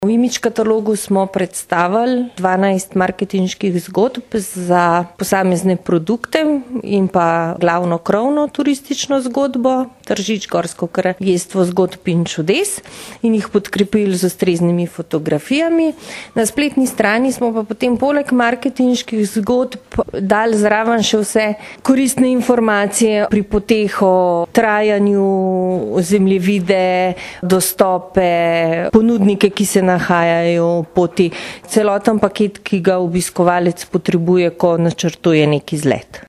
V Imidž katalogu smo predstavili 12 marketinških zgodb za posamezne produkte in pa glavno krovno turistično zgodbo, Tržič, Gorsko kraljestvo zgodb in čudes, in jih podkrepili z ustreznimi fotografijami. Na spletni strani smo pa potem poleg marketinških zgodb dali zraven še vse koristne informacije pri poteh o trajanju, zemljevide, dostope, ponudnike, ki se nahajajo poti, celoten paket, ki ga obiskovalec potrebuje, ko načrtuje neki izlet.